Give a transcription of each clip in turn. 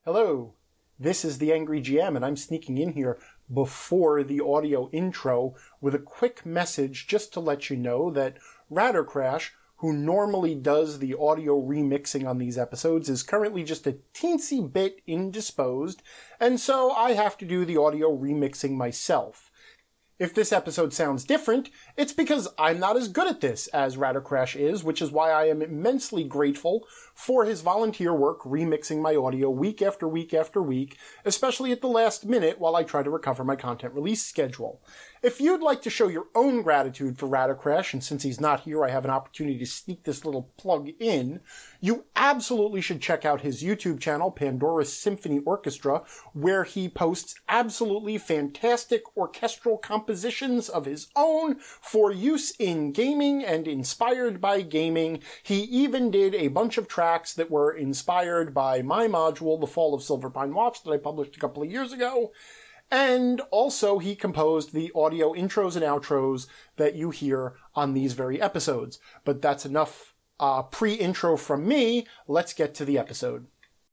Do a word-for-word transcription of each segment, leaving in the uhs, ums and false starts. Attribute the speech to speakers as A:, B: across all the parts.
A: Hello, this is the Angry G M, and I'm sneaking in here before the audio intro with a quick message just to let you know that Rattercrash, who normally does the audio remixing on these episodes, is currently just a teensy bit indisposed, and so I have to do the audio remixing myself. If this episode sounds different, it's because I'm not as good at this as Rattercrash is, which is why I am immensely grateful for his volunteer work remixing my audio week after week after week, especially at the last minute while I try to recover my content release schedule. If you'd like to show your own gratitude for Rattercrash, and since he's not here I have an opportunity to sneak this little plug in, you absolutely should check out his YouTube channel, Pandora's Symphony Orchestra, where he posts absolutely fantastic orchestral compositions of his own for use in gaming and inspired by gaming. He even did a bunch of tracks that were inspired by my module, The Fall of Silverpine Watch, that I published a couple of years ago. And also he composed the audio intros and outros that you hear on these very episodes. But that's enough uh, pre-intro from me. Let's get to the episode.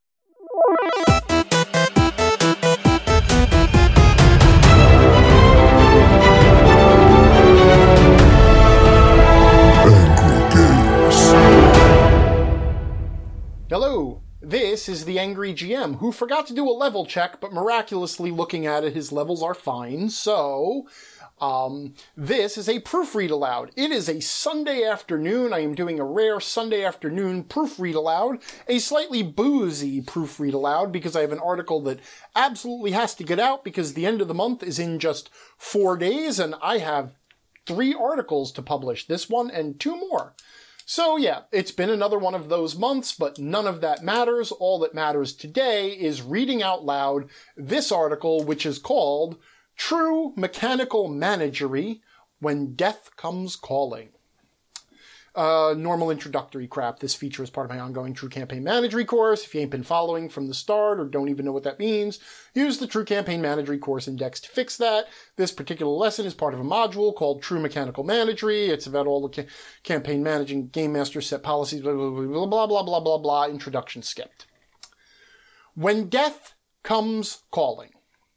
A: Hello, this is the Angry G M, who forgot to do a level check, but miraculously looking at it, his levels are fine. So, um, this is a proofread aloud. It is a Sunday afternoon. I am doing a rare Sunday afternoon proofread aloud, a slightly boozy proofread aloud, because I have an article that absolutely has to get out because the end of the month is in just four days, and I have three articles to publish, this one and two more. So yeah, it's been another one of those months, but none of that matters. All that matters today is reading out loud this article, which is called True Mechanical Managery When Death Comes Calling. Uh, normal introductory crap. This feature is part of my ongoing True Campaign Managery course. If you ain't been following from the start or don't even know what that means, use the True Campaign Managery course index to fix that. This particular lesson is part of a module called True Mechanical Managery. It's about all the ca- campaign managing, game master set policies, blah, blah, blah, blah, blah, blah, blah, blah, blah. Introduction skipped. When Death Comes Calling.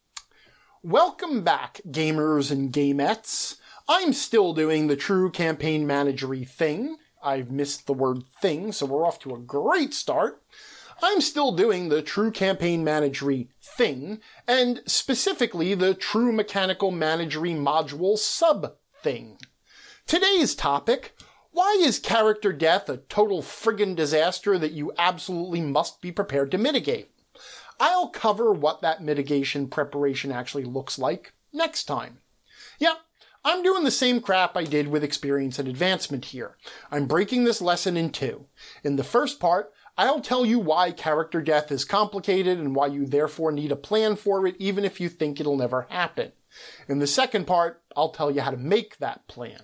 A: Welcome back, gamers and gamettes. I'm still doing the True Campaign Managery thing. I've missed the word thing, so we're off to a great start. I'm still doing the True Campaign Managery thing, and specifically the True Mechanical Managery module sub-thing. Today's topic: why is character death a total friggin' disaster that you absolutely must be prepared to mitigate? I'll cover what that mitigation preparation actually looks like next time. Yep. I'm doing the same crap I did with experience and advancement here. I'm breaking this lesson in two. In the first part, I'll tell you why character death is complicated and why you therefore need a plan for it even if you think it'll never happen. In the second part, I'll tell you how to make that plan.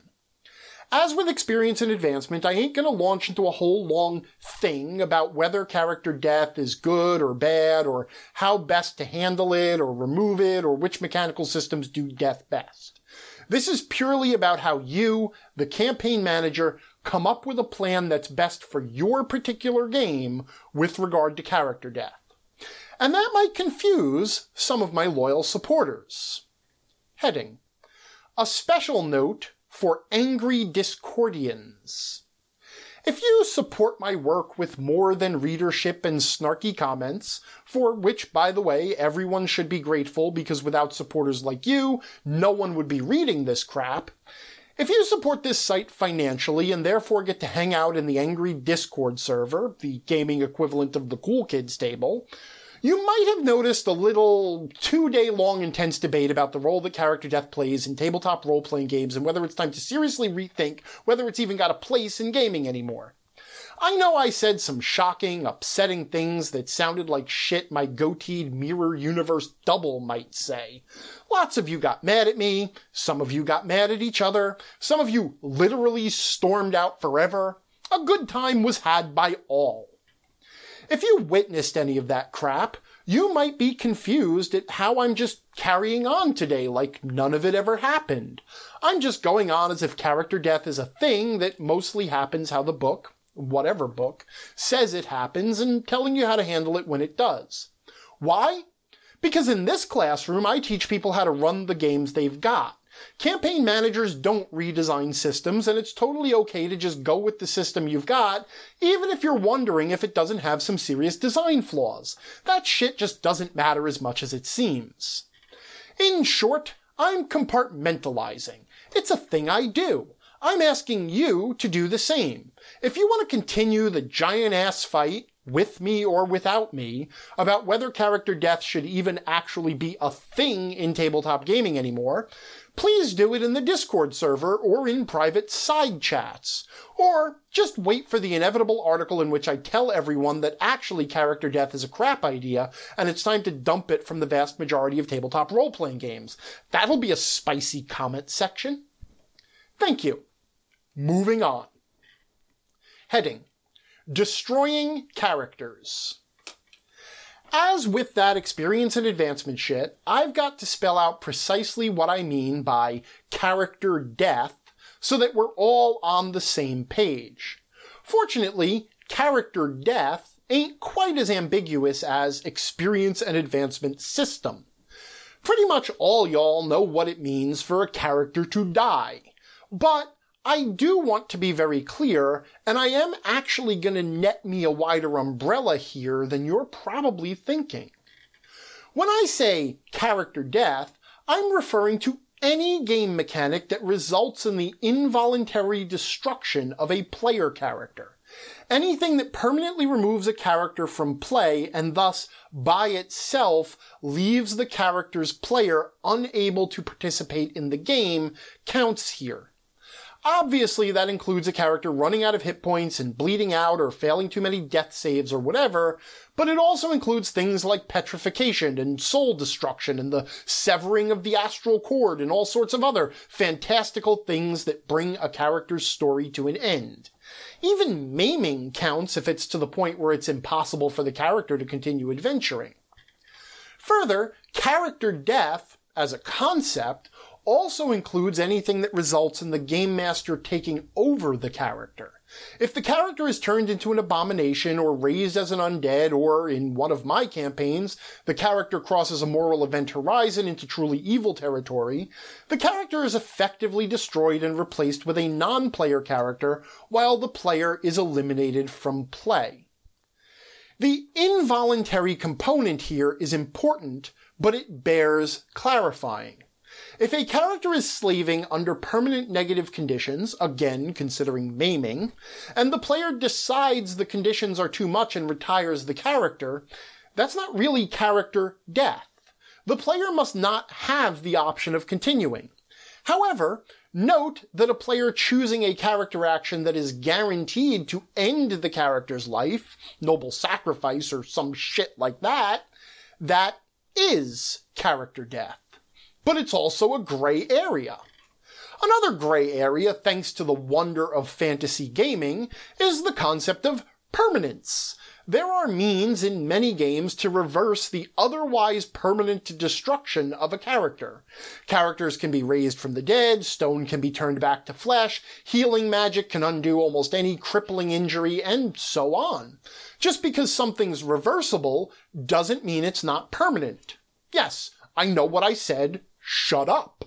A: As with experience and advancement, I ain't gonna launch into a whole long thing about whether character death is good or bad, or how best to handle it or remove it, or which mechanical systems do death best. This is purely about how you, the campaign manager, come up with a plan that's best for your particular game with regard to character death. And that might confuse some of my loyal supporters. Heading: a special note for angry Discordians. If you support my work with more than readership and snarky comments, for which, by the way, everyone should be grateful because without supporters like you, no one would be reading this crap. If you support this site financially and therefore get to hang out in the Angry Discord server, the gaming equivalent of the Cool Kids table, you might have noticed a little two-day-long intense debate about the role that character death plays in tabletop role-playing games and whether it's time to seriously rethink whether it's even got a place in gaming anymore. I know I said some shocking, upsetting things that sounded like shit my goateed mirror universe double might say. Lots of you got mad at me, some of you got mad at each other, some of you literally stormed out forever. A good time was had by all. If you witnessed any of that crap, you might be confused at how I'm just carrying on today like none of it ever happened. I'm just going on as if character death is a thing that mostly happens how the book, whatever book, says it happens and telling you how to handle it when it does. Why? Because in this classroom, I teach people how to run the games they've got. Campaign managers don't redesign systems, and it's totally okay to just go with the system you've got, even if you're wondering if it doesn't have some serious design flaws. That shit just doesn't matter as much as it seems. In short, I'm compartmentalizing. It's a thing I do. I'm asking you to do the same. If you want to continue the giant-ass fight, with me or without me, about whether character death should even actually be a thing in tabletop gaming anymore, please do it in the Discord server or in private side chats. Or just wait for the inevitable article in which I tell everyone that actually character death is a crap idea and it's time to dump it from the vast majority of tabletop role-playing games. That'll be a spicy comment section. Thank you. Moving on. Heading: Destroying characters. As with that experience and advancement shit, I've got to spell out precisely what I mean by character death so that we're all on the same page. Fortunately, character death ain't quite as ambiguous as experience and advancement system. Pretty much all y'all know what it means for a character to die. But I do want to be very clear, and I am actually going to net me a wider umbrella here than you're probably thinking. When I say character death, I'm referring to any game mechanic that results in the involuntary destruction of a player character. Anything that permanently removes a character from play and thus, by itself, leaves the character's player unable to participate in the game counts here. Obviously, that includes a character running out of hit points and bleeding out or failing too many death saves or whatever, but it also includes things like petrification and soul destruction and the severing of the astral cord and all sorts of other fantastical things that bring a character's story to an end. Even maiming counts if it's to the point where it's impossible for the character to continue adventuring. Further, character death, as a concept, also includes anything that results in the game master taking over the character. If the character is turned into an abomination or raised as an undead, or in one of my campaigns, the character crosses a moral event horizon into truly evil territory, the character is effectively destroyed and replaced with a non-player character while the player is eliminated from play. The involuntary component here is important, but it bears clarifying. If a character is slaving under permanent negative conditions, again considering maiming, and the player decides the conditions are too much and retires the character, that's not really character death. The player must not have the option of continuing. However, note that a player choosing a character action that is guaranteed to end the character's life, noble sacrifice or some shit like that, that is character death. But it's also a gray area. Another gray area, thanks to the wonder of fantasy gaming, is the concept of permanence. There are means in many games to reverse the otherwise permanent destruction of a character. Characters can be raised from the dead, stone can be turned back to flesh, healing magic can undo almost any crippling injury, and so on. Just because something's reversible doesn't mean it's not permanent. Yes, I know what I said. Shut up.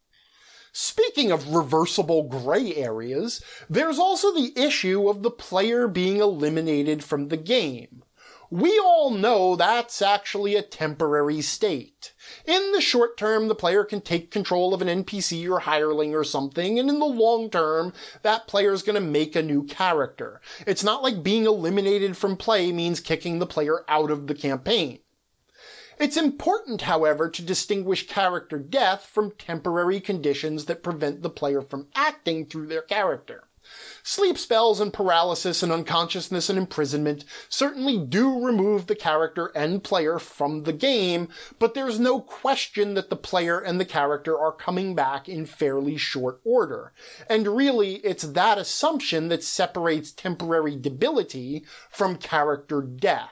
A: Speaking of reversible gray areas, there's also the issue of the player being eliminated from the game. We all know that's actually a temporary state. In the short term, the player can take control of an N P C or hireling or something, and in the long term, that player's gonna make a new character. It's not like being eliminated from play means kicking the player out of the campaign. It's important, however, to distinguish character death from temporary conditions that prevent the player from acting through their character. Sleep spells and paralysis and unconsciousness and imprisonment certainly do remove the character and player from the game, but there's no question that the player and the character are coming back in fairly short order. And really, it's that assumption that separates temporary debility from character death.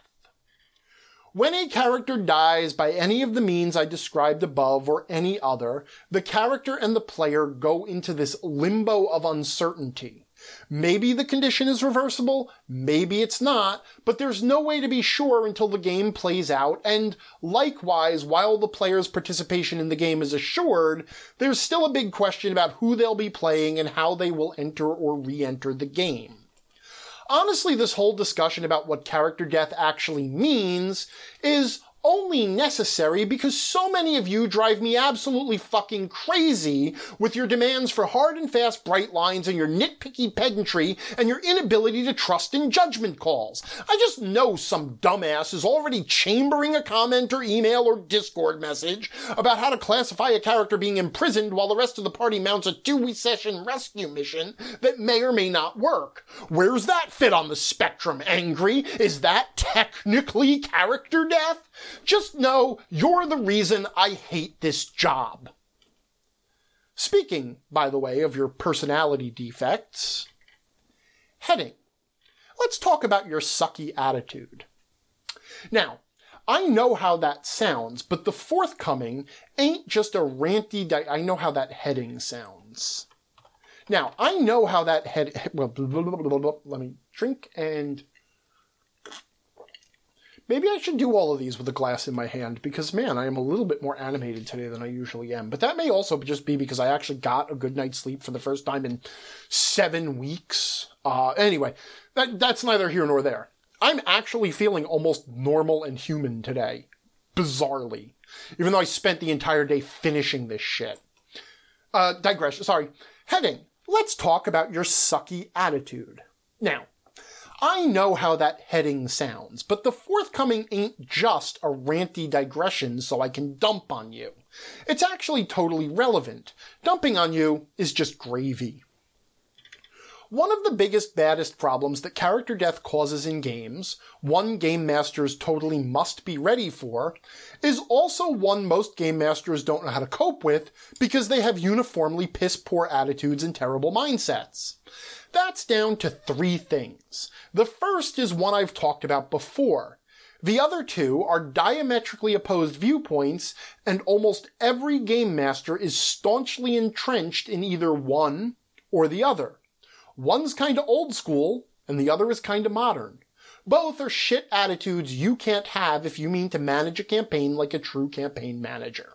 A: When a character dies by any of the means I described above or any other, the character and the player go into this limbo of uncertainty. Maybe the condition is reversible, maybe it's not, but there's no way to be sure until the game plays out, and likewise, while the player's participation in the game is assured, there's still a big question about who they'll be playing and how they will enter or re-enter the game. Honestly, this whole discussion about what character death actually means is only necessary because so many of you drive me absolutely fucking crazy with your demands for hard and fast bright lines and your nitpicky pedantry and your inability to trust in judgment calls. I just know some dumbass is already chambering a comment or email or Discord message about how to classify a character being imprisoned while the rest of the party mounts a two-session rescue mission that may or may not work. Where's that fit on the spectrum, Angry? Is that technically character death? Just know you're the reason I hate this job. Speaking, by the way, of your personality defects, heading. Let's talk about your sucky attitude. Now, I know how that sounds, but the forthcoming ain't just a ranty di- I know how that heading sounds. Now, I know how that head... Well, blah, blah, blah, blah, blah. Let me drink and... Maybe I should do all of these with a glass in my hand, because, man, I am a little bit more animated today than I usually am. But that may also just be because I actually got a good night's sleep for the first time in seven weeks. Uh, anyway, that, that's neither here nor there. I'm actually feeling almost normal and human today. Bizarrely. Even though I spent the entire day finishing this shit. Uh, digression. Sorry. Heading. Let's talk about your sucky attitude. Now, I know how that heading sounds, but the forthcoming ain't just a ranty digression so I can dump on you. It's actually totally relevant. Dumping on you is just gravy. One of the biggest, baddest problems that character death causes in games, one game masters totally must be ready for, is also one most game masters don't know how to cope with because they have uniformly piss-poor attitudes and terrible mindsets. That's down to three things. The first is one I've talked about before. The other two are diametrically opposed viewpoints, and almost every game master is staunchly entrenched in either one or the other. One's kinda old school, and the other is kinda modern. Both are shit attitudes you can't have if you mean to manage a campaign like a true campaign manager.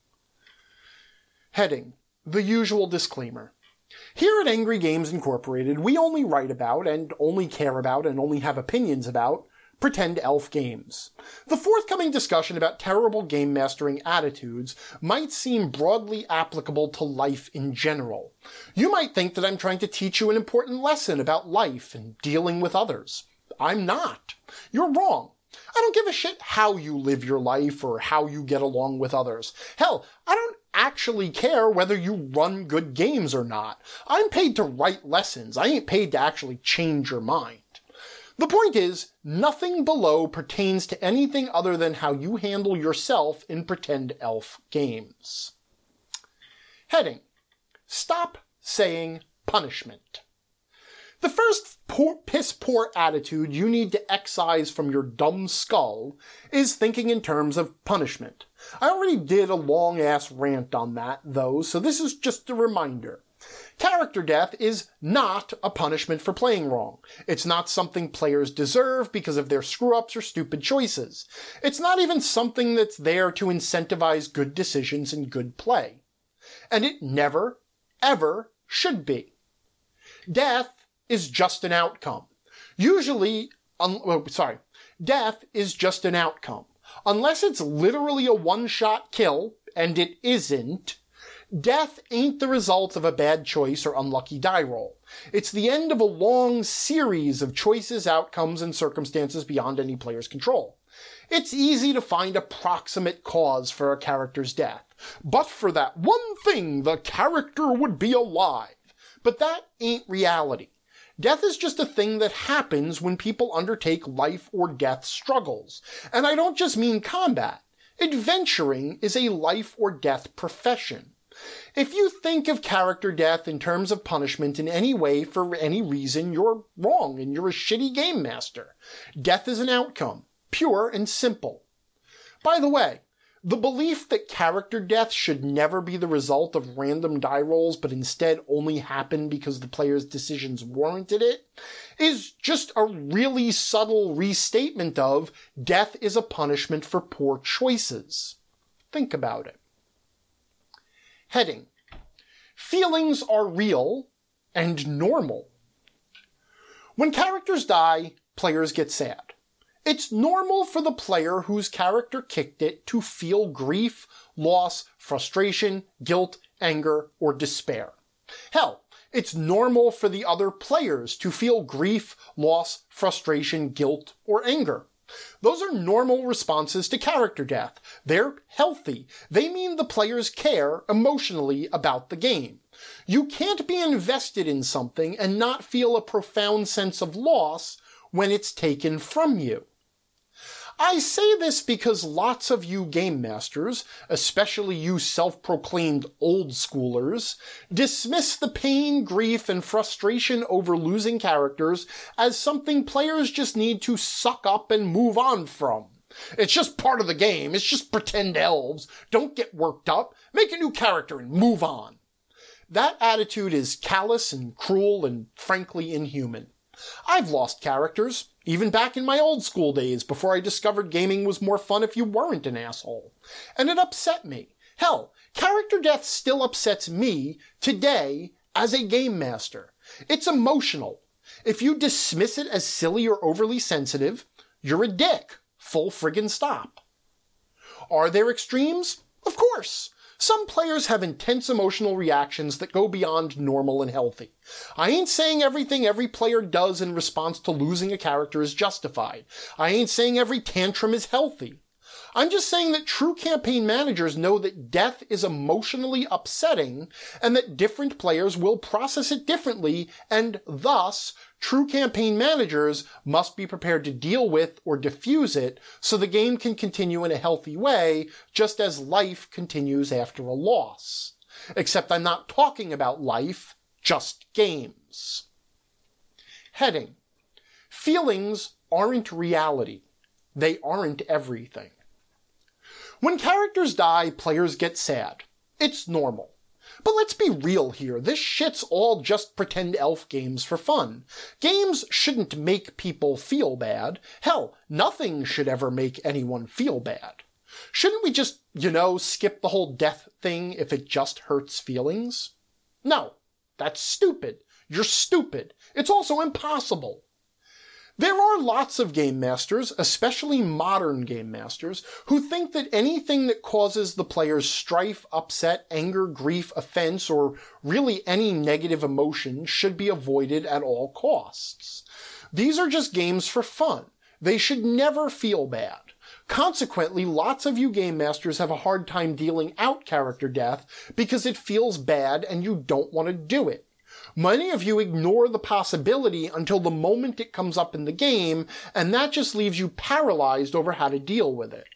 A: Heading. The usual disclaimer. Here at Angry Games Incorporated, we only write about, and only care about, and only have opinions about, pretend elf games. The forthcoming discussion about terrible game mastering attitudes might seem broadly applicable to life in general. You might think that I'm trying to teach you an important lesson about life and dealing with others. I'm not. You're wrong. I don't give a shit how you live your life or how you get along with others. Hell, I don't actually care whether you run good games or not. I'm paid to write lessons. I ain't paid to actually change your mind. The point is, nothing below pertains to anything other than how you handle yourself in pretend elf games. Heading. Stop saying punishment. The first poor, piss-poor attitude you need to excise from your dumb skull is thinking in terms of punishment. I already did a long-ass rant on that, though, so this is just a reminder. Character death is not a punishment for playing wrong. It's not something players deserve because of their screw-ups or stupid choices. It's not even something that's there to incentivize good decisions and good play. And it never, ever should be. Death is just an outcome. Usually, un- oh, sorry, death is just an outcome. Unless it's literally a one-shot kill, and it isn't, death ain't the result of a bad choice or unlucky die roll. It's the end of a long series of choices, outcomes, and circumstances beyond any player's control. It's easy to find a proximate cause for a character's death. But for that one thing, the character would be alive. But that ain't reality. Death is just a thing that happens when people undertake life or death struggles. And I don't just mean combat. Adventuring is a life or death profession. If you think of character death in terms of punishment in any way for any reason, you're wrong and you're a shitty game master. Death is an outcome, pure and simple. By the way, The belief that character death should never be the result of random die rolls, but instead only happen because the player's decisions warranted it, is just a really subtle restatement of death is a punishment for poor choices. Think about it. Heading: Feelings are real and normal. When characters die, players get sad. It's normal for the player whose character kicked it to feel grief, loss, frustration, guilt, anger, or despair. Hell, it's normal for the other players to feel grief, loss, frustration, guilt, or anger. Those are normal responses to character death. They're healthy. They mean the players care emotionally about the game. You can't be invested in something and not feel a profound sense of loss when it's taken from you. I say this because lots of you game masters, especially you self-proclaimed old schoolers, dismiss the pain, grief, and frustration over losing characters as something players just need to suck up and move on from. It's just part of the game. It's just pretend elves. Don't get worked up. Make a new character and move on. That attitude is callous and cruel and frankly inhuman. I've lost characters, even back in my old school days before I discovered gaming was more fun if you weren't an asshole. And it upset me. Hell, character death still upsets me today as a game master. It's emotional. If you dismiss it as silly or overly sensitive, you're a dick. Full friggin' stop. Are there extremes? Of course. Some players have intense emotional reactions that go beyond normal and healthy. I ain't saying everything every player does in response to losing a character is justified. I ain't saying every tantrum is healthy. I'm just saying that true campaign managers know that death is emotionally upsetting and that different players will process it differently, and thus, true campaign managers must be prepared to deal with or diffuse it so the game can continue in a healthy way, just as life continues after a loss. Except I'm not talking about life, just games. Heading: Feelings aren't reality. They aren't everything. When characters die, players get sad. It's normal. But let's be real here. This shit's all just pretend elf games for fun. Games shouldn't make people feel bad. Hell, nothing should ever make anyone feel bad. Shouldn't we just, you know, skip the whole death thing if it just hurts feelings? No, that's stupid. You're stupid. It's also impossible. There are lots of game masters, especially modern game masters, who think that anything that causes the players strife, upset, anger, grief, offense, or really any negative emotion should be avoided at all costs. These are just games for fun. They should never feel bad. Consequently, lots of you game masters have a hard time dealing out character death because it feels bad and you don't want to do it. Many of you ignore the possibility until the moment it comes up in the game, and that just leaves you paralyzed over how to deal with it.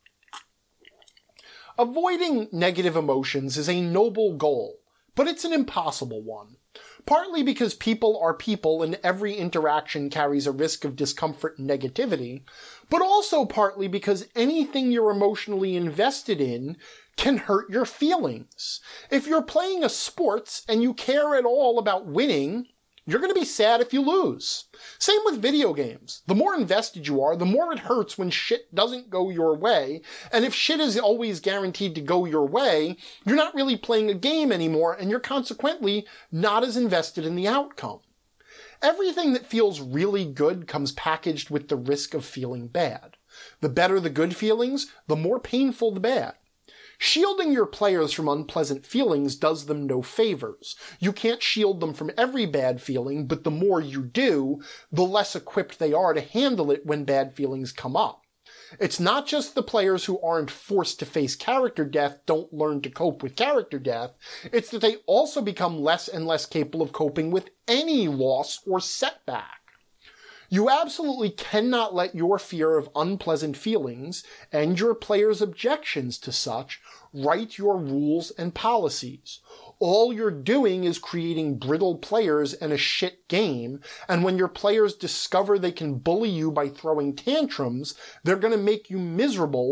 A: Avoiding negative emotions is a noble goal, but it's an impossible one. Partly because people are people and every interaction carries a risk of discomfort and negativity, but also partly because anything you're emotionally invested in can hurt your feelings. If you're playing a sports and you care at all about winning, you're going to be sad if you lose. Same with video games. The more invested you are, the more it hurts when shit doesn't go your way, and if shit is always guaranteed to go your way, you're not really playing a game anymore, and you're consequently not as invested in the outcome. Everything that feels really good comes packaged with the risk of feeling bad. The better the good feelings, the more painful the bad. Shielding your players from unpleasant feelings does them no favors. You can't shield them from every bad feeling, but the more you do, the less equipped they are to handle it when bad feelings come up. It's not just the players who aren't forced to face character death don't learn to cope with character death, it's that they also become less and less capable of coping with any loss or setback. You absolutely cannot let your fear of unpleasant feelings and your players' objections to such write your rules and policies. All you're doing is creating brittle players and a shit game, and when your players discover they can bully you by throwing tantrums, they're going to make you miserable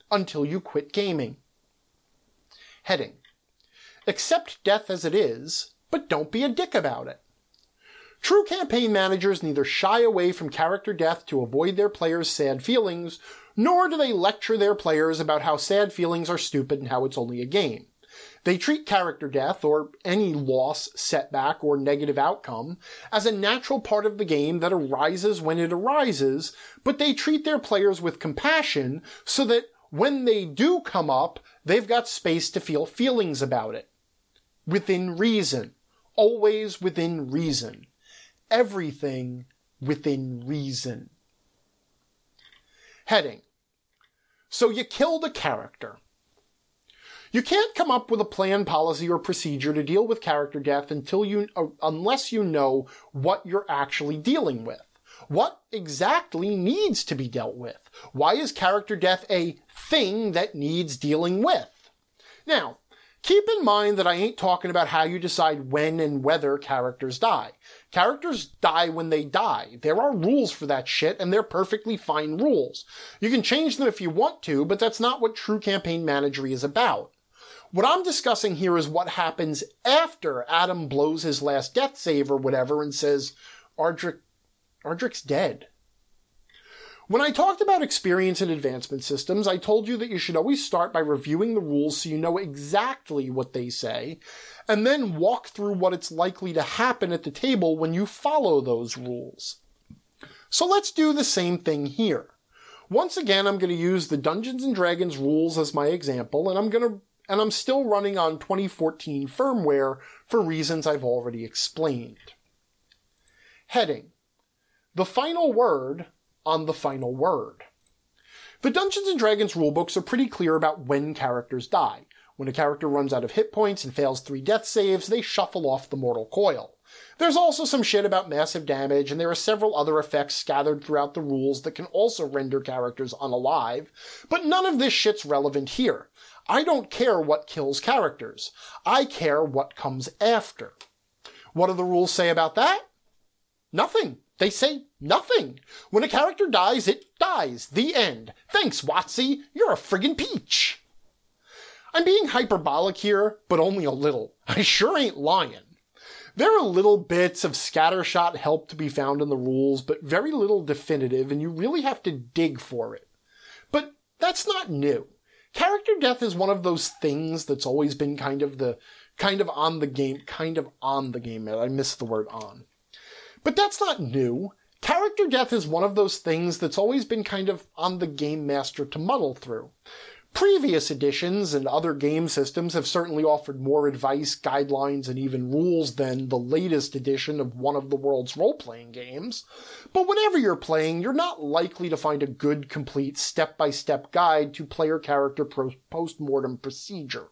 A: until you quit gaming. Heading. Accept death as it is, but don't be a dick about it. True campaign managers neither shy away from character death to avoid their players' sad feelings, nor do they lecture their players about how sad feelings are stupid and how it's only a game. They treat character death, or any loss, setback, or negative outcome, as a natural part of the game that arises when it arises, but they treat their players with compassion so that when they do come up, they've got space to feel feelings about it. Within reason. Always within reason. Everything within reason. Heading. So you killed a character. You can't come up with a plan, policy, or procedure to deal with character death until you, uh, unless you know what you're actually dealing with. What exactly needs to be dealt with? Why is character death a thing that needs dealing with? Now, keep in mind that I ain't talking about how you decide when and whether characters die. Characters die when they die. There are rules for that shit, and they're perfectly fine rules. You can change them if you want to, but that's not what true campaign managery is about. What I'm discussing here is what happens after Adam blows his last death save or whatever and says, Ardrick, Ardrick's dead. When I talked about experience and advancement systems, I told you that you should always start by reviewing the rules so you know exactly what they say, and then walk through what it's likely to happen at the table when you follow those rules. So let's do the same thing here. Once again, I'm going to use the Dungeons and Dragons rules as my example, and I'm going to and I'm still running on twenty fourteen firmware for reasons I've already explained. Heading. The final word on the final word. The Dungeons and Dragons rulebooks are pretty clear about when characters die. When a character runs out of hit points and fails three death saves, they shuffle off the mortal coil. There's also some shit about massive damage, and there are several other effects scattered throughout the rules that can also render characters unalive, but none of this shit's relevant here. I don't care what kills characters. I care what comes after. What do the rules say about that? Nothing. They say nothing. When a character dies, it dies. The end. Thanks, WotC. You're a friggin' peach. I'm being hyperbolic here, but only a little. I sure ain't lying. There are little bits of scattershot help to be found in the rules, but very little definitive, and you really have to dig for it. But that's not new. Character death is one of those things that's always been kind of the, kind of on the game, kind of on the game. I missed the word on. But that's not new. Character death is one of those things that's always been kind of on the game master to muddle through. Previous editions and other game systems have certainly offered more advice, guidelines, and even rules than the latest edition of one of the world's role-playing games. But whenever you're playing, you're not likely to find a good, complete, step-by-step guide to player-character pro- post-mortem procedure.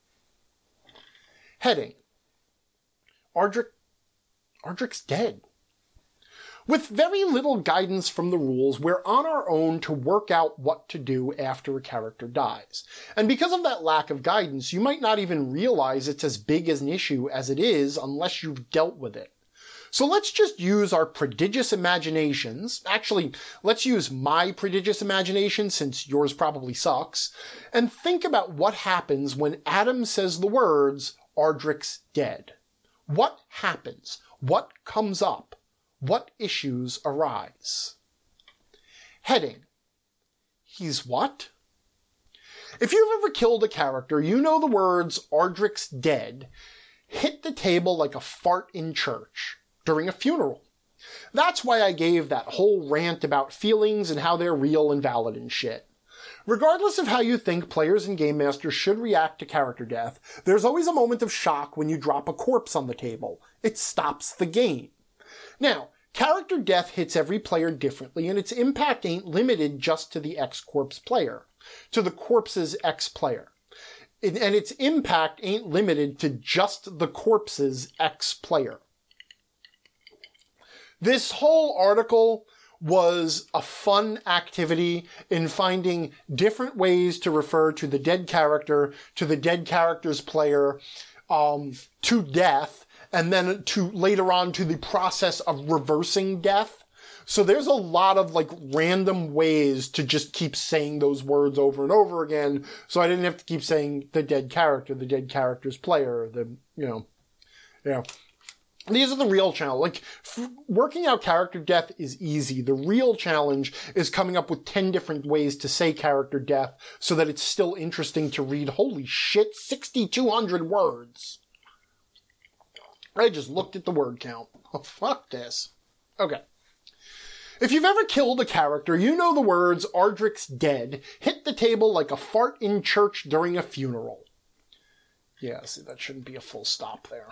A: Heading. Ardrick... Ardrick's dead. With very little guidance from the rules, we're on our own to work out what to do after a character dies. And because of that lack of guidance, you might not even realize it's as big as an issue as it is unless you've dealt with it. So let's just use our prodigious imaginations, actually, let's use my prodigious imagination since yours probably sucks, and think about what happens when Adam says the words, Ardrick's dead. What happens? What comes up? What issues arise? Heading. He's what? If you've ever killed a character, you know the words, Ardrick's dead, hit the table like a fart in church during a funeral. That's why I gave that whole rant about feelings and how they're real and valid and shit. Regardless of how you think players and game masters should react to character death, there's always a moment of shock when you drop a corpse on the table. It stops the game. Now, character death hits every player differently, and its impact ain't limited just to the ex-corpse player, to the corpse's ex-player. And its impact ain't limited to just the corpse's ex-player. This whole article was a fun activity in finding different ways to refer to the dead character, to the dead character's player, um, to death, and then to later on to the process of reversing death, So there's a lot of like random ways to just keep saying those words over and over again. So I didn't have to keep saying the dead character, the dead character's player, the, you know, you know. These are the real challenge. Like, f- working out character death is easy. The real challenge is coming up with ten different ways to say character death so that it's still interesting to read. Holy shit, sixty-two hundred words. I just looked at the word count. Oh, fuck this. Okay. If you've ever killed a character, you know the words, Ardrick's dead, hit the table like a fart in church during a funeral. Yeah, see, that shouldn't be a full stop there.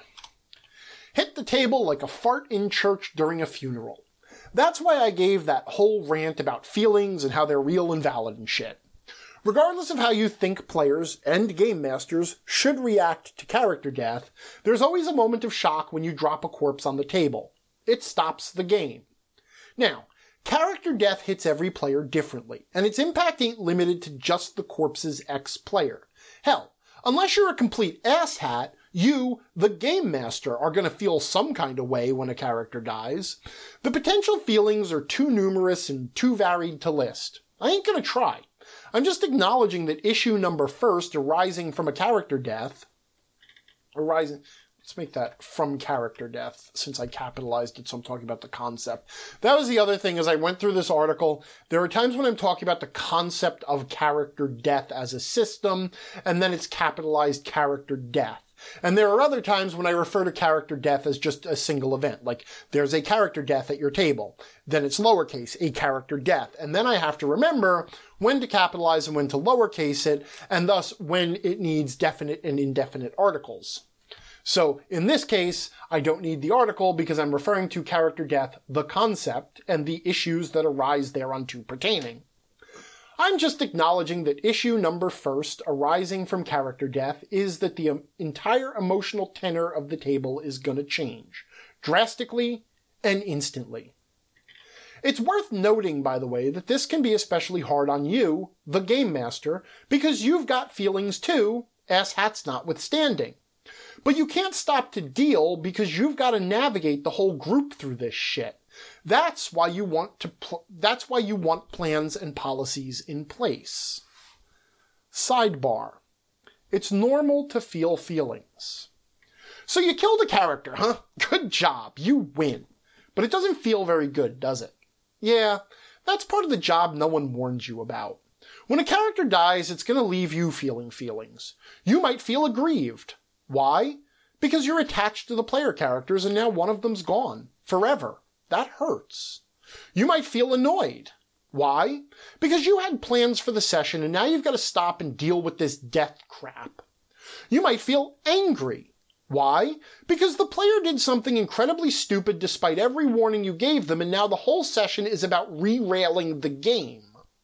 A: Hit the table like a fart in church during a funeral. That's why I gave that whole rant about feelings and how they're real and valid and shit. Regardless of how you think players and game masters should react to character death, there's always a moment of shock when you drop a corpse on the table. It stops the game. Now, character death hits every player differently, and its impact ain't limited to just the corpse's ex-player. Hell, unless you're a complete asshat, you, the game master, are going to feel some kind of way when a character dies. The potential feelings are too numerous and too varied to list. I ain't going to try. I'm just acknowledging that issue number first, arising from a character death, arising... Let's make that from character death, since I capitalized it, so I'm talking about the concept. That was the other thing, as I went through this article, there are times when I'm talking about the concept of character death as a system, and then it's capitalized character death. And there are other times when I refer to character death as just a single event, like there's a character death at your table, then it's lowercase, a character death, and then I have to remember when to capitalize and when to lowercase it, and thus when it needs definite and indefinite articles. So, in this case, I don't need the article because I'm referring to character death, the concept, and the issues that arise thereunto pertaining. I'm just acknowledging that issue number first, arising from character death, is that the entire emotional tenor of the table is gonna change. Drastically and instantly. It's worth noting, by the way, that this can be especially hard on you, the game master, because you've got feelings too, asshats notwithstanding. But you can't stop to deal because you've got to navigate the whole group through this shit. That's why you want to pl- that's why you want plans and policies in place. Sidebar. It's normal to feel feelings. So you killed a character, huh? Good job. You win. But it doesn't feel very good, does it? Yeah, that's part of the job no one warns you about. When a character dies, it's going to leave you feeling feelings. You might feel aggrieved. Why? Because you're attached to the player characters and now one of them's gone. Forever. That hurts. You might feel annoyed. Why? Because you had plans for the session and now you've got to stop and deal with this death crap. You might feel angry. Why? Because the player did something incredibly stupid despite every warning you gave them and now the whole session is about re-railing the game.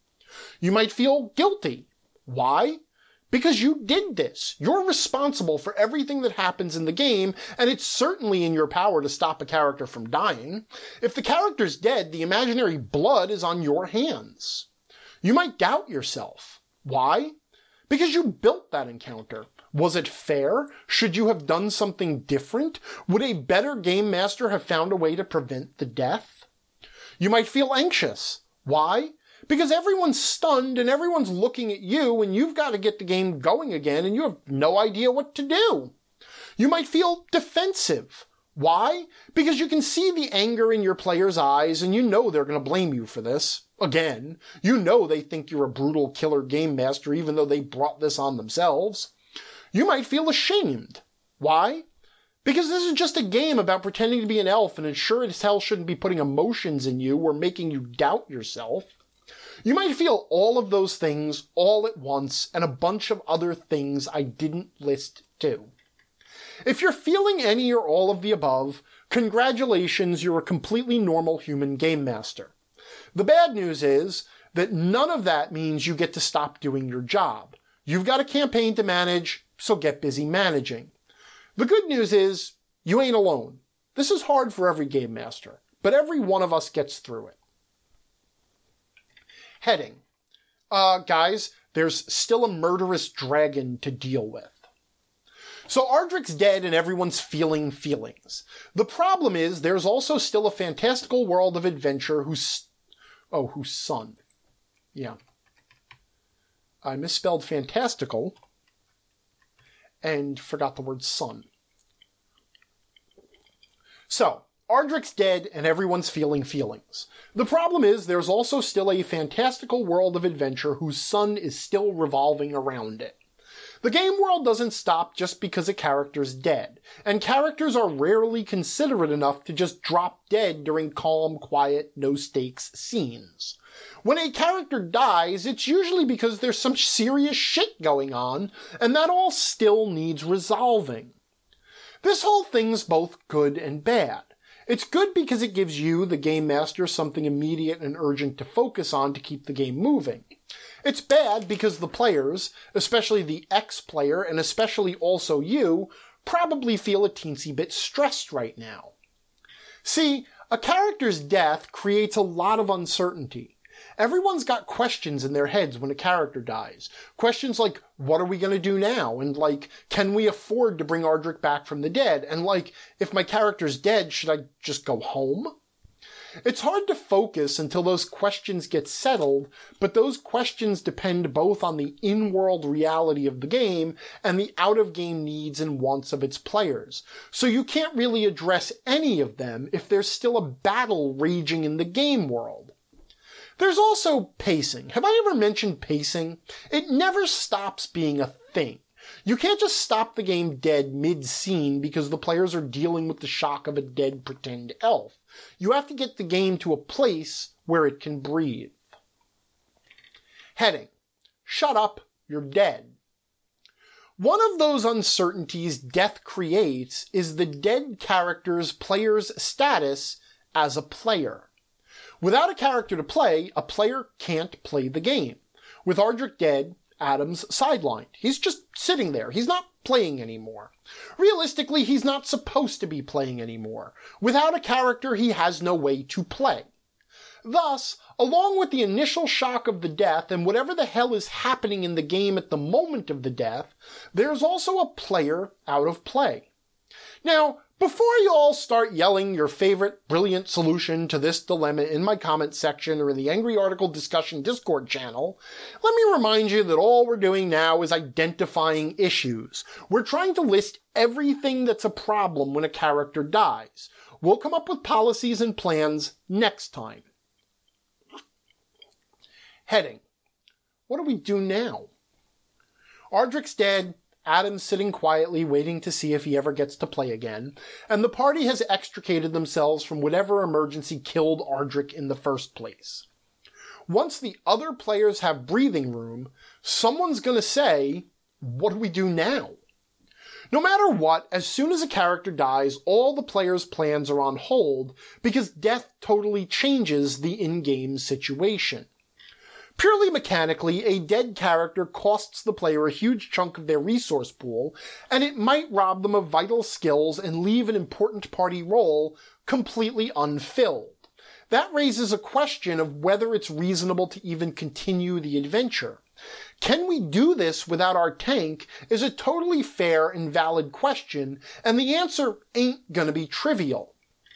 A: You might feel guilty. Why? Because you did this. You're responsible for everything that happens in the game, and it's certainly in your power to stop a character from dying. If the character's dead, the imaginary blood is on your hands. You might doubt yourself. Why? Because you built that encounter. Was it fair? Should you have done something different? Would a better game master have found a way to prevent the death? You might feel anxious. Why? Because everyone's stunned and everyone's looking at you and you've got to get the game going again and you have no idea what to do. You might feel defensive. Why? Because you can see the anger in your players' eyes and you know they're going to blame you for this. Again, you know they think you're a brutal killer game master even though they brought this on themselves. You might feel ashamed. Why? Because this is just a game about pretending to be an elf and it sure as hell shouldn't be putting emotions in you or making you doubt yourself. You might feel all of those things all at once and a bunch of other things I didn't list too. If you're feeling any or all of the above, congratulations, you're a completely normal human game master. The bad news is that none of that means you get to stop doing your job. You've got a campaign to manage, so get busy managing. The good news is you ain't alone. This is hard for every game master, but every one of us gets through it. Heading. Uh, guys, there's still a murderous dragon to deal with. So Ardrick's dead and everyone's feeling feelings. The problem is there's also still a fantastical world of adventure whose... Oh, whose son. Yeah. I misspelled fantastical and forgot the word son. So, Ardrick's dead and everyone's feeling feelings. The problem is there's also still a fantastical world of adventure whose sun is still revolving around it. The game world doesn't stop just because a character's dead, and characters are rarely considerate enough to just drop dead during calm, quiet, no-stakes scenes. When a character dies, it's usually because there's some serious shit going on, and that all still needs resolving. This whole thing's both good and bad. It's good because it gives you, the game master, something immediate and urgent to focus on to keep the game moving. It's bad because the players, especially the ex-player, and especially also you, probably feel a teensy bit stressed right now. See, a character's death creates a lot of uncertainty. Everyone's got questions in their heads when a character dies. Questions like, what are we going to do now? And like, can we afford to bring Ardrick back from the dead? And like, if my character's dead, should I just go home? It's hard to focus until those questions get settled, but those questions depend both on the in-world reality of the game and the out-of-game needs and wants of its players. So you can't really address any of them if there's still a battle raging in the game world. There's also pacing. Have I ever mentioned pacing? It never stops being a thing. You can't just stop the game dead mid-scene because the players are dealing with the shock of a dead pretend elf. You have to get the game to a place where it can breathe. Heading. Shut up, you're dead. One of those uncertainties death creates is the dead character's player's status as a player. Without a character to play, a player can't play the game. With Ardrick dead, Adam's sidelined. He's just sitting there. He's not playing anymore. Realistically, he's not supposed to be playing anymore. Without a character, he has no way to play. Thus, along with the initial shock of the death and whatever the hell is happening in the game at the moment of the death, there's also a player out of play. Now, before you all start yelling your favorite brilliant solution to this dilemma in my comment section or in the Angry Article Discussion Discord channel, let me remind you that all we're doing now is identifying issues. We're trying to list everything that's a problem when a character dies. We'll come up with policies and plans next time. Heading. What do we do now? Ardrick's dead. Adam's sitting quietly waiting to see if he ever gets to play again, and the party has extricated themselves from whatever emergency killed Ardrick in the first place. Once the other players have breathing room, someone's gonna say, what do we do now? No matter what, as soon as a character dies, all the players' plans are on hold because death totally changes the in-game situation. Purely mechanically, a dead character costs the player a huge chunk of their resource pool, and it might rob them of vital skills and leave an important party role completely unfilled. That raises a question of whether it's reasonable to even continue the adventure. Can we do this without our tank is a totally fair and valid question, and the answer ain't gonna be trivial.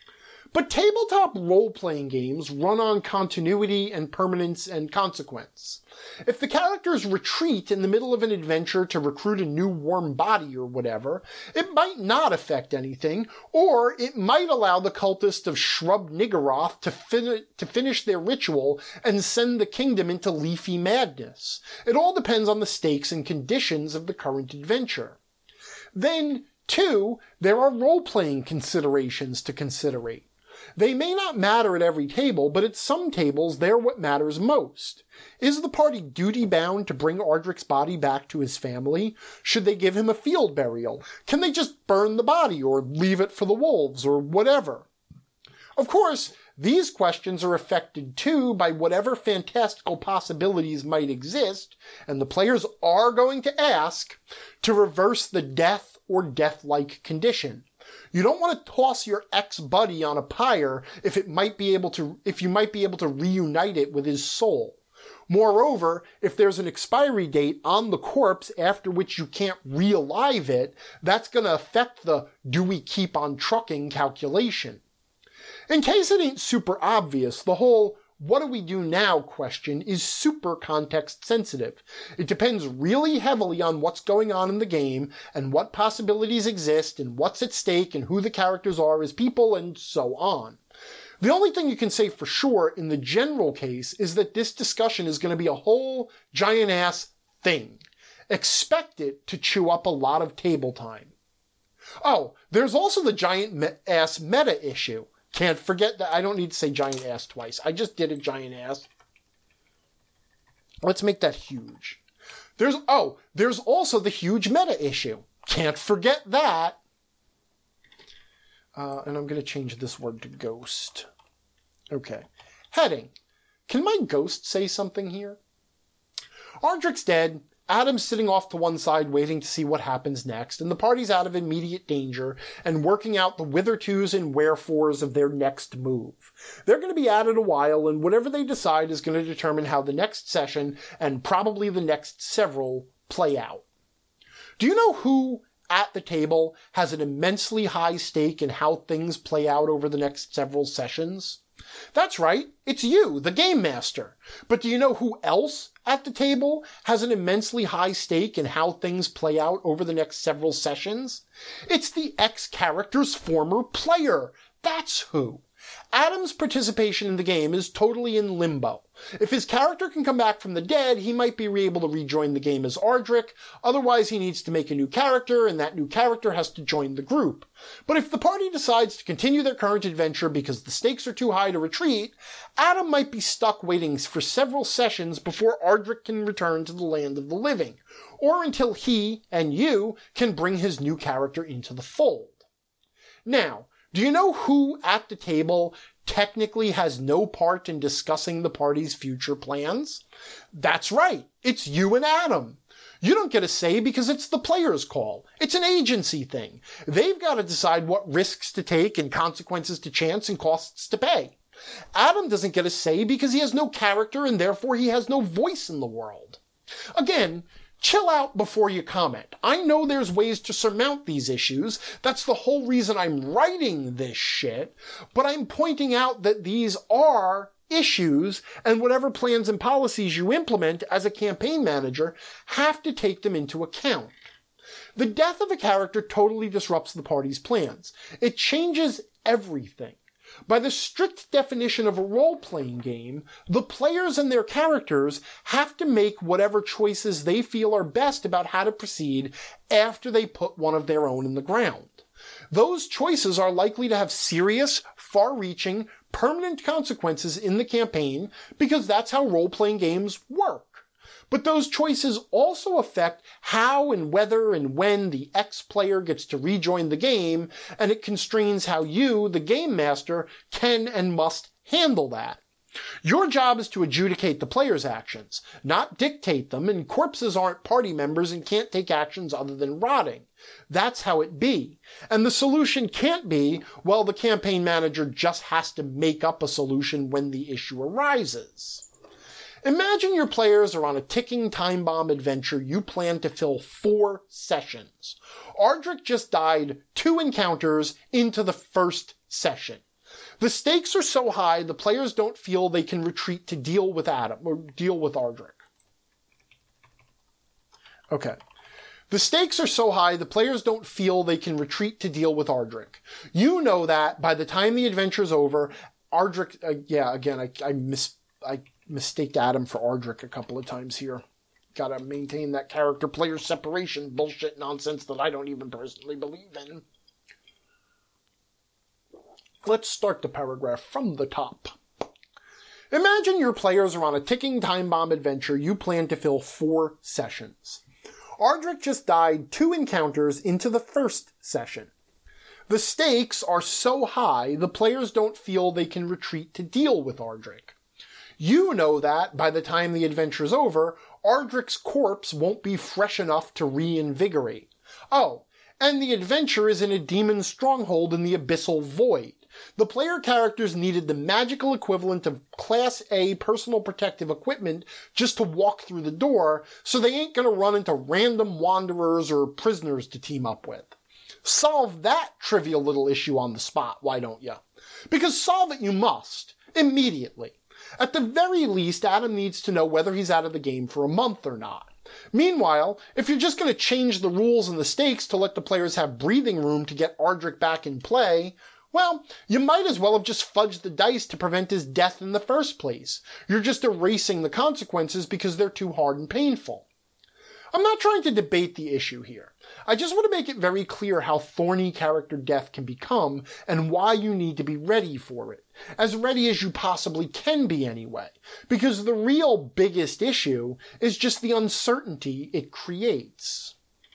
A: But tabletop role-playing games run on continuity and permanence and consequence. If the characters retreat in the middle of an adventure to recruit a new warm body or whatever, it might not affect anything, or it might allow the cultist of Shrub Niggeroth to, fin- to finish their ritual and send the kingdom into leafy madness. It all depends on the stakes and conditions of the current adventure. Then, too, there are role-playing considerations to considerate. They may not matter at every table, but at some tables they're what matters most. Is the party duty-bound to bring Ardrick's body back to his family? Should they give him a field burial? Can they just burn the body or leave it for the wolves or whatever? Of course, these questions are affected too by whatever fantastical possibilities might exist, and the players are going to ask, to reverse the death or death-like condition. You don't want to toss your ex-buddy on a pyre if it might be able to, if you might be able to reunite it with his soul. Moreover, if there's an expiry date on the corpse after which you can't re-alive it, that's going to affect the do we keep on trucking calculation. In case it ain't super obvious, the whole what do we do now question is super context sensitive. It depends really heavily on what's going on in the game and what possibilities exist and what's at stake and who the characters are as people and so on. The only thing you can say for sure in the general case is that this discussion is going to be a whole giant-ass thing. Expect it to chew up a lot of table time. Oh, there's also the giant-ass meta issue. Can't forget that. I don't need to say giant-ass twice. I just did a giant-ass. Let's make that huge. There's, oh, there's also the huge meta issue. Can't forget that. Uh, and I'm going to change this word to ghost. Okay. Heading. Can my ghost say something here? Ardrick's dead. Adam's sitting off to one side waiting to see what happens next, and the party's out of immediate danger and working out the whithertos and wherefores of their next move. They're going to be at it a while, and whatever they decide is going to determine how the next session, and probably the next several, play out. Do you know who at the table has an immensely high stake in how things play out over the next several sessions? That's right, it's you, the Game Master. But do you know who else at the table has an immensely high stake in how things play out over the next several sessions? It's the X character's former player. That's who. Adam's participation in the game is totally in limbo. If his character can come back from the dead, he might be able to rejoin the game as Ardrick. Otherwise, he needs to make a new character, and that new character has to join the group. But if the party decides to continue their current adventure because the stakes are too high to retreat, Adam might be stuck waiting for several sessions before Ardrick can return to the land of the living, or until he and you can bring his new character into the fold. Now, do you know who at the table technically has no part in discussing the party's future plans? That's right, it's you and Adam. You don't get a say because it's the player's call. It's an agency thing. They've got to decide what risks to take and consequences to chance and costs to pay. Adam doesn't get a say because he has no character and therefore he has no voice in the world. Again, chill out before you comment. I know there's ways to surmount these issues. That's the whole reason I'm writing this shit. But I'm pointing out that these are issues, and whatever plans and policies you implement as a campaign manager have to take them into account. The death of a character totally disrupts the party's plans. It changes everything. By the strict definition of a role-playing game, the players and their characters have to make whatever choices they feel are best about how to proceed after they put one of their own in the ground. Those choices are likely to have serious, far-reaching, permanent consequences in the campaign because that's how role-playing games work. But those choices also affect how and whether and when the X player gets to rejoin the game, and it constrains how you, the game master, can and must handle that. Your job is to adjudicate the player's actions, not dictate them, and corpses aren't party members and can't take actions other than rotting. That's how it be. And the solution can't be, well, the campaign manager just has to make up a solution when the issue arises. Imagine your players are on a ticking time bomb adventure you plan to fill four sessions. Ardrick just died two encounters into the first session. The stakes are so high the players don't feel they can retreat to deal with Adam, or deal with Ardrick. Okay. The stakes are so high the players don't feel they can retreat to deal with Ardrick. You know that by the time the adventure's over, Ardrick, uh, yeah, again, I, I miss, I mistaked Adam for Ardrick a couple of times here. Gotta maintain that character-player separation bullshit nonsense that I don't even personally believe in. Let's start the paragraph from the top. Imagine your players are on a ticking time bomb adventure you plan to fill four sessions. Ardrick just died two encounters into the first session. The stakes are so high the players don't feel they can retreat to deal with Ardrick. You know that by the time the adventure's over, Ardrick's corpse won't be fresh enough to reinvigorate. Oh, and the adventure is in a demon stronghold in the Abyssal Void. The player characters needed the magical equivalent of Class A personal protective equipment just to walk through the door, so they ain't gonna run into random wanderers or prisoners to team up with. Solve that trivial little issue on the spot, why don't you? Because solve it you must, immediately. At the very least, Adam needs to know whether he's out of the game for a month or not. Meanwhile, if you're just going to change the rules and the stakes to let the players have breathing room to get Ardrick back in play, well, you might as well have just fudged the dice to prevent his death in the first place. You're just erasing the consequences because they're too hard and painful. I'm not trying to debate the issue here. I just want to make it very clear how thorny character death can become and why you need to be ready for it. As ready as you possibly can be anyway. Because the real biggest issue is just the uncertainty it creates.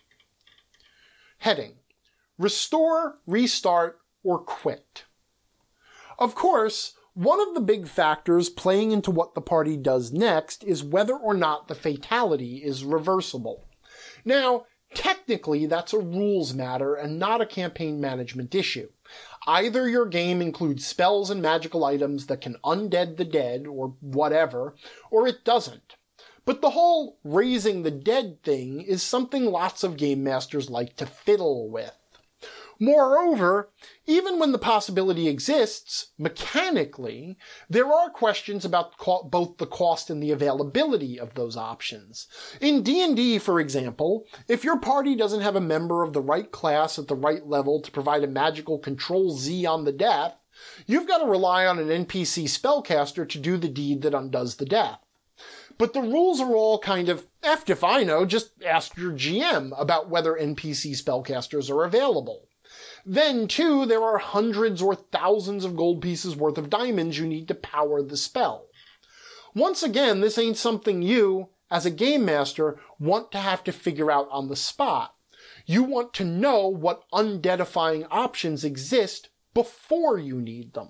A: Heading: Restore, Restart, or Quit. Of course, one of the big factors playing into what the party does next is whether or not the fatality is reversible. Now, technically, that's a rules matter and not a campaign management issue. Either your game includes spells and magical items that can undead the dead, or whatever, or it doesn't. But the whole raising the dead thing is something lots of game masters like to fiddle with. Moreover, even when the possibility exists, mechanically, there are questions about co- both the cost and the availability of those options. In D and D, for example, if your party doesn't have a member of the right class at the right level to provide a magical Control Z on the death, you've got to rely on an N P C spellcaster to do the deed that undoes the death. But the rules are all kind of, effed if I know, just ask your G M about whether N P C spellcasters are available. Then, too, there are hundreds or thousands of gold pieces worth of diamonds you need to power the spell. Once again, this ain't something you, as a game master, want to have to figure out on the spot. You want to know what undeadifying options exist before you need them.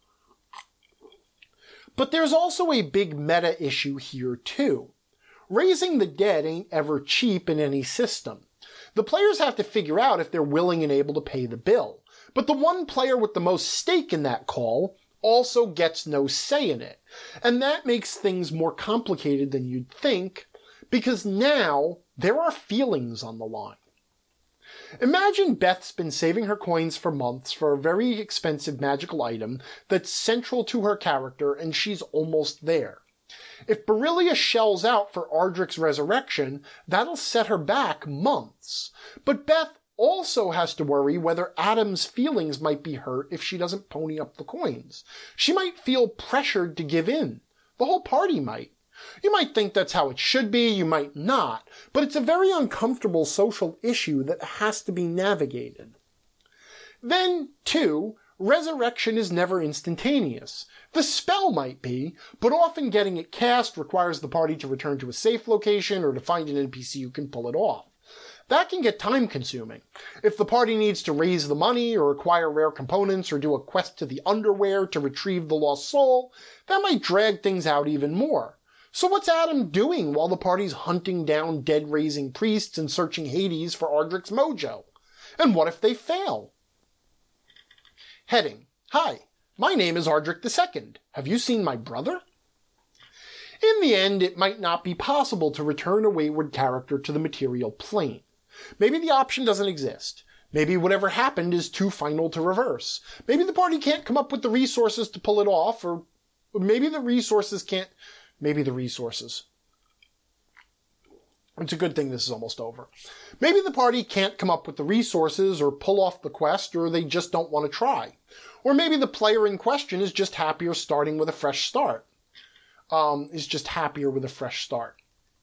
A: But there's also a big meta issue here, too. Raising the dead ain't ever cheap in any system. The players have to figure out if they're willing and able to pay the bill. But the one player with the most stake in that call also gets no say in it. And that makes things more complicated than you'd think, because now there are feelings on the line. Imagine Beth's been saving her coins for months for a very expensive magical item that's central to her character, and she's almost there. If Berillia shells out for Ardrick's resurrection, that'll set her back months. But Beth also has to worry whether Adam's feelings might be hurt if she doesn't pony up the coins. She might feel pressured to give in. The whole party might. You might think that's how it should be, you might not, but it's a very uncomfortable social issue that has to be navigated. Then, too, resurrection is never instantaneous. The spell might be, but often getting it cast requires the party to return to a safe location or to find an N P C who can pull it off. That can get time-consuming. If the party needs to raise the money or acquire rare components or do a quest to the underwear to retrieve the lost soul, that might drag things out even more. So what's Adam doing while the party's hunting down dead-raising priests and searching Hades for Ardrick's mojo? And what if they fail? Heading: Hi, my name is Ardrick the Second. Have you seen my brother? In the end, it might not be possible to return a wayward character to the material plane. Maybe the option doesn't exist. Maybe whatever happened is too final to reverse. Maybe the party can't come up with the resources to pull it off, or maybe the resources can't... Maybe the resources. It's a good thing this is almost over. Maybe the party can't come up with the resources or pull off the quest, or they just don't want to try. Or maybe the player in question is just happier starting with a fresh start. Um, is just happier with a fresh start.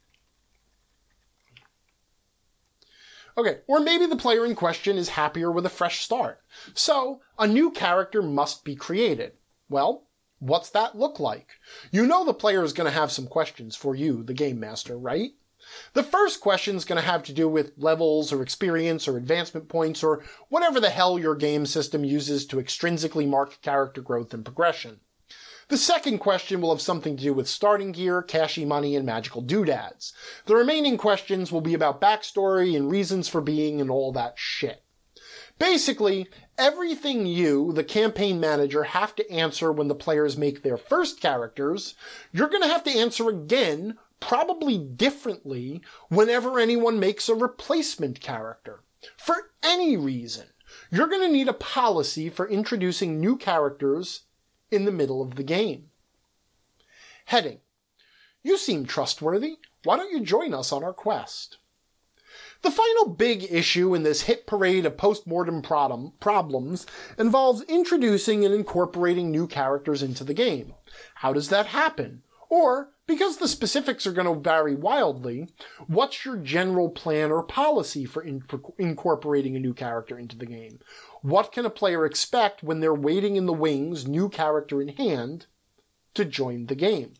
A: Okay, or maybe the player in question is happier with a fresh start. So, a new character must be created. Well, what's that look like? You know the player is going to have some questions for you, the game master, right? The first question is going to have to do with levels or experience or advancement points or whatever the hell your game system uses to extrinsically mark character growth and progression. The second question will have something to do with starting gear, cashy money, and magical doodads. The remaining questions will be about backstory and reasons for being and all that shit. Basically, everything you, the campaign manager, have to answer when the players make their first characters, you're going to have to answer again, probably differently, whenever anyone makes a replacement character. For any reason, you're going to need a policy for introducing new characters in the middle of the game. Heading: You seem trustworthy. Why don't you join us on our quest? The final big issue in this hit parade of post-mortem problem, problems involves introducing and incorporating new characters into the game. How does that happen? Or, because the specifics are going to vary wildly, what's your general plan or policy for in- incorporating a new character into the game? What can a player expect when they're waiting in the wings, new character in hand, to join the game?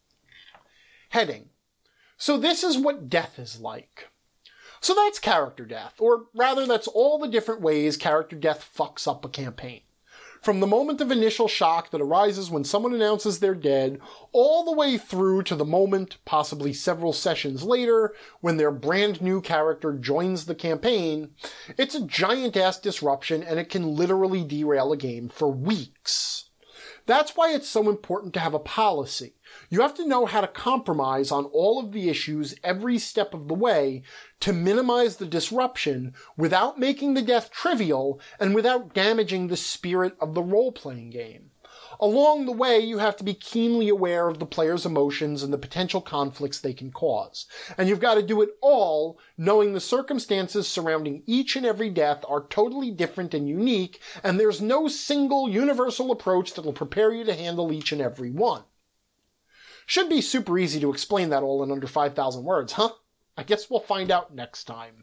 A: Heading: So this is what death is like. So that's character death, or rather that's all the different ways character death fucks up a campaign. From the moment of initial shock that arises when someone announces they're dead, all the way through to the moment, possibly several sessions later, when their brand new character joins the campaign, it's a giant-ass disruption and it can literally derail a game for weeks. That's why it's so important to have a policy. You have to know how to compromise on all of the issues every step of the way to minimize the disruption without making the death trivial and without damaging the spirit of the role-playing game. Along the way, you have to be keenly aware of the player's emotions and the potential conflicts they can cause. And you've got to do it all knowing the circumstances surrounding each and every death are totally different and unique, and there's no single universal approach that will prepare you to handle each and every one. Should be super easy to explain that all in under five thousand words, huh? I guess we'll find out next time.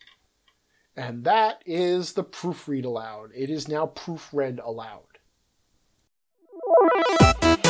A: And that is the Proofread Aloud. It is now proofread aloud.